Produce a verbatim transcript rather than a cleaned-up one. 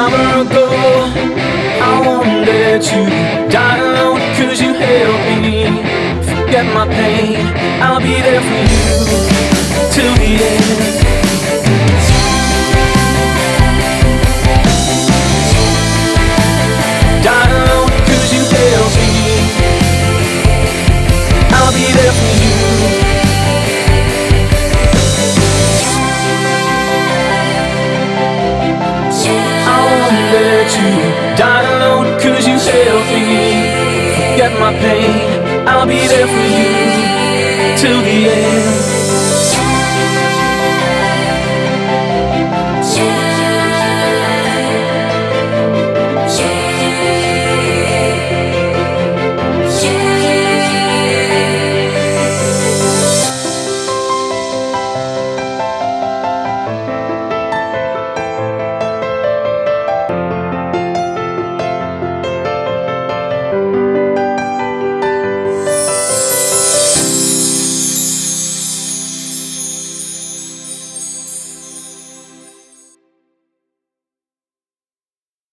hour ago. I won't let you die alone, cause you help me forget my pain. I'll be there for you till the end. Die alone, cause you help me. I'll be there for you. Die alone, cause you help me forget my pain. I'll be there for you till the